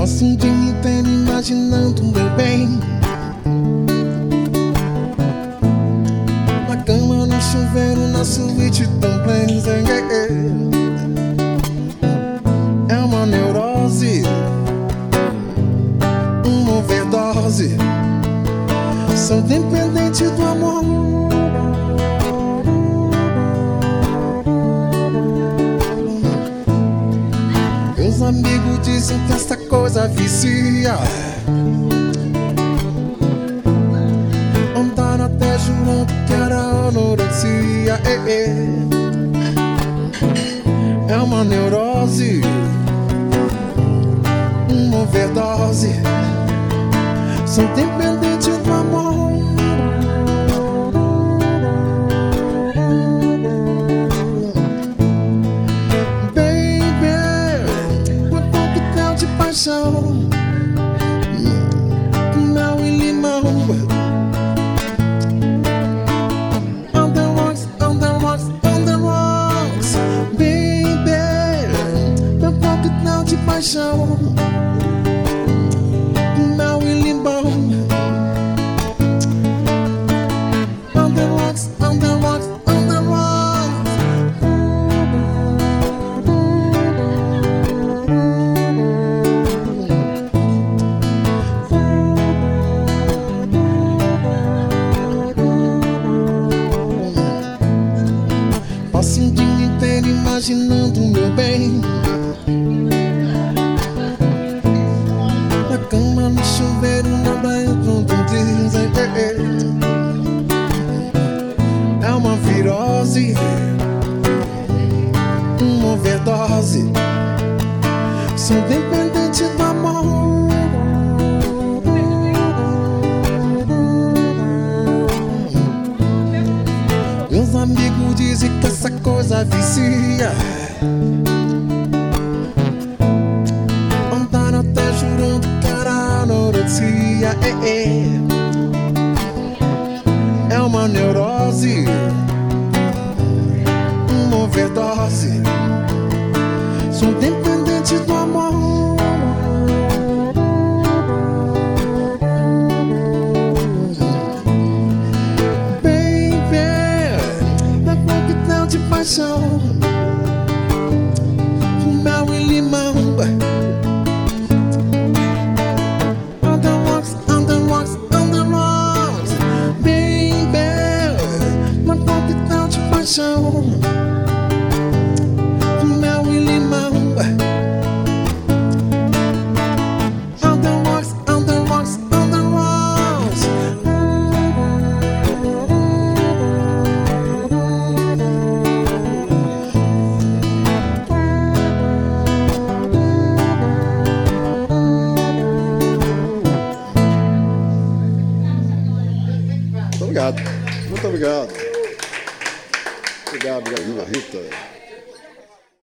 Passo um dia inteiro imaginando o meu bem, na cama, no chuveiro, na suíte tão plena. É uma neurose, uma overdose. Sou dependente do amor. Meus amigos dizem que essa coisa vicia. Andaram até jurando que era anorexia. É uma neurose, uma overdose. Sou dependente do amor. Mel e limão. On the rocks, on the rocks, on the rocks, baby. Meu coquetel de paixão. Mel e limão. On the rocks, on the rocks, on the rocks. Passo um dia inteiro imaginando o meu bem, na cama, no chuveiro, na praia, tudo dizem. É uma virose, uma overdose. Sou dependente do amor. Meus amigos dizem que essa coisa vicia. Andaram até jurando que era anorexia. É uma neurose, uma overdose. Sou dependente do amor. De paixão, mel e limão. On the rocks, on the rocks, on the rocks, baby. Meu coquetel de paixão, mel e limão. On the rocks, on the rocks, on the rocks. Obrigado, muito obrigado. Obrigado, Rita.